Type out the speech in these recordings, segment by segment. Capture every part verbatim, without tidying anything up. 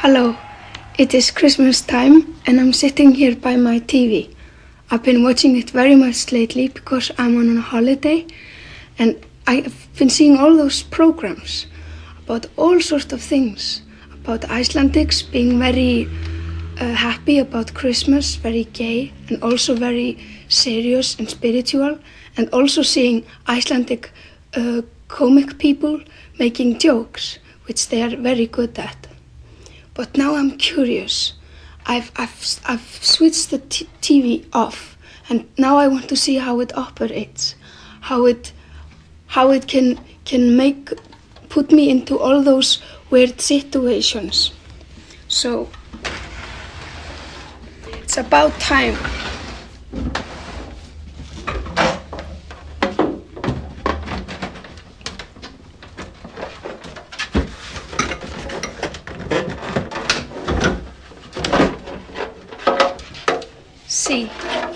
Hello, it is Christmas time and I'm sitting here by my T V. I've been watching it very much lately because I'm on a holiday and I've been seeing all those programs about all sorts of things, about Icelandics being very uh, happy about Christmas, very gay and also very serious and spiritual, and also seeing Icelandic uh, comic people making jokes, which they are very good at. But now I'm curious. I've, I've, I've switched the t- TV off and now I want to see how it operates, how it, how it can, can make, put me into all those weird situations. So, it's about time. See.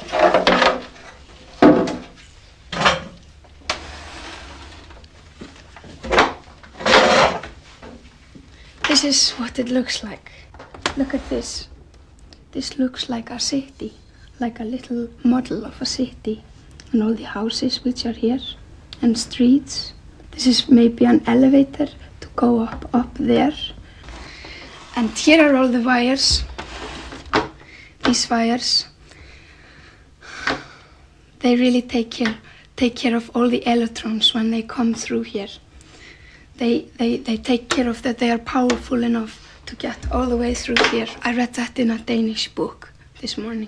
This is what it looks like. Look at this. This looks like a city, like a little model of a city, and all the houses which are here, and streets. This is maybe an elevator to go up, up there. And here are all the wires. These wires. They really take care, take care of all the electrons when they come through here. They, they, they take care of that they are powerful enough to get all the way through here. I read that in a Danish book this morning.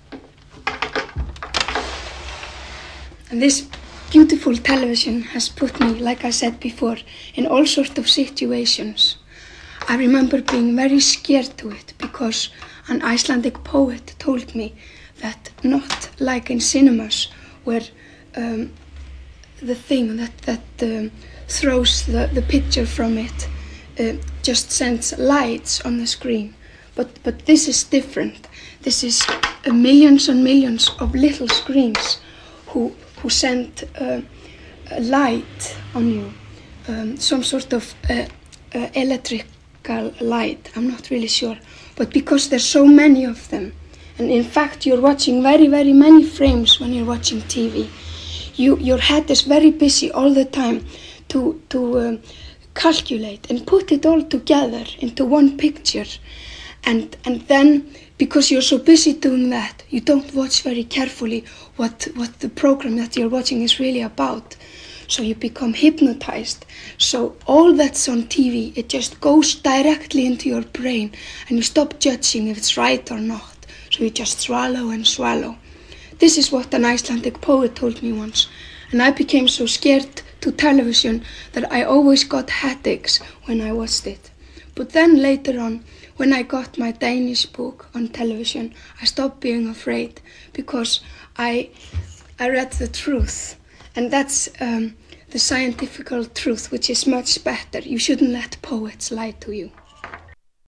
And this beautiful television has put me, like I said before, in all sorts of situations. I remember being very scared to it because an Icelandic poet told me that not like in cinemas where um, the thing that, that um, throws the, the picture from it uh, just sends lights on the screen. But, but this is different. This is uh, millions and millions of little screens who, who send uh, a light on you, um, some sort of uh, uh, electrical light, I'm not really sure. But because there's so many of them, and in fact, you're watching very, very many frames when you're watching T V. You, your head is very busy all the time to, to um, calculate and put it all together into one picture. And, and then, because you're so busy doing that, you don't watch very carefully what, what the program that you're watching is really about. So you become hypnotized. So all that's on T V, it just goes directly into your brain and you stop judging if it's right or not. So you just swallow and swallow. This is what an Icelandic poet told me once. And I became so scared to television that I always got headaches when I watched it. But then later on, when I got my Danish book on television, I stopped being afraid because I, I read the truth. And that's um, the scientific truth, which is much better. You shouldn't let poets lie to you.